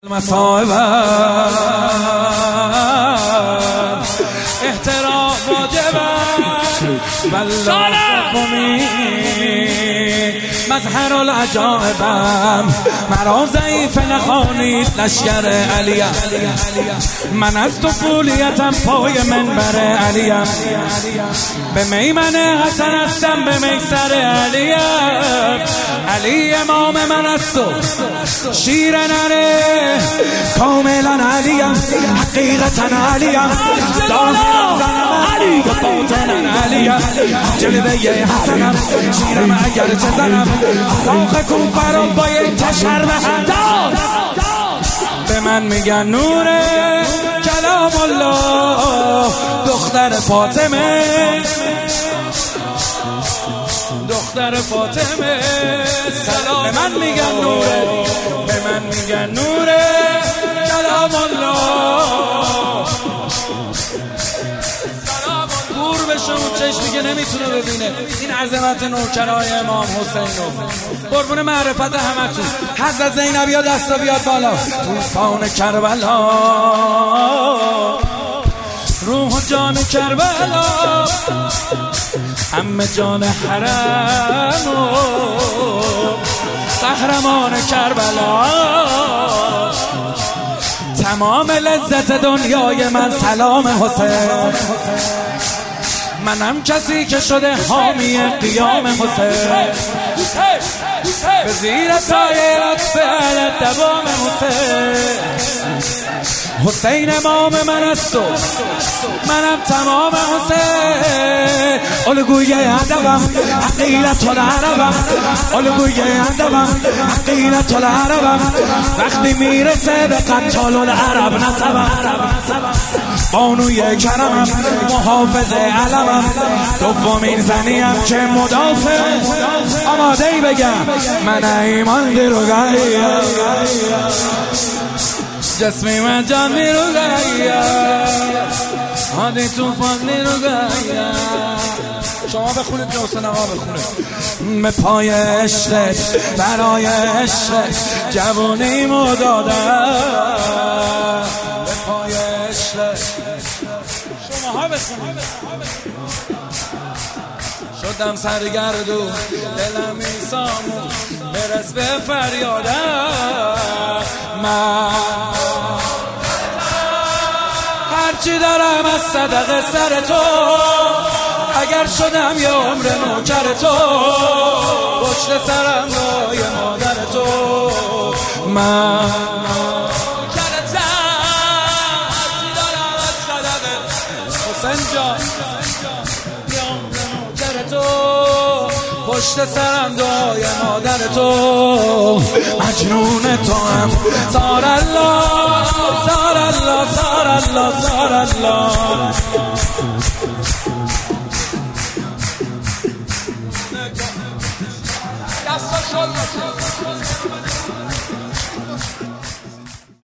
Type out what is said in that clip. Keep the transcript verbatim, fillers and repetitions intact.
مصائب احترام واجبه والله قومی مظهر العجائبم مرا ضعیف نخوانید لشکر علیم من از طفولیتم پای منبر علیم به میمن حسن هستم به میسر علیم علی امام من است و شیر نره کاملا علیم حقیقتا علیم ظاهرا زنم علی و باطنا علیم جلوه حسنم شیرم اگر چه زنم راخ کن فرام با یک تشر به هم به من میگن نوره کلام الله دختر فاطمه دختر فاطمه سلام به من میگن نوره به من میگن نوره کلام الله دور بشه اون چشمی که نمیتونه ببینه این عظمت نوکرای امام حسین قربون معرفت همتون حضرت زینب یا دستا بیاد بالا طوفان کربلا روح و جان کربلا همه جان حرم و قهرمان کربلا تمام لذت دنیای من سلام حسین منم کسی که شده حامی قیام حسین به زیر سایه لطف دوام حسین حسین امام من است و منم تمام حسین الگوی ادبم حقیقت العربم الگوی ادبم حقیقت العربم وقتی میرسه به قتال العرب نسبم بانوی کرمم محافظ علمم دومین زنیم که مدافع آماده ای بگم من ایمان دیروگاهی جسمی من جان دیروگاهی هادی توفان دیروگاهی شما بخونید که حسین آقا بخونه به پای عشقت برای عشقت جوانیمو دادم به پای عشقت شماها بخونید شدم سرگردو دلم ایسامو برس به فریادم من هرچی دارم از صدقه سر تو اگر شدم یه عمر نوکر تو پشت سرم رای مادر تو من کرتم هرچی دارم از صدقه حسین جان یه عمر نوکر تو پشت سرم دعای مادر تو مجنون تو هم زار الله زار الله زار الله زار الله دستا شد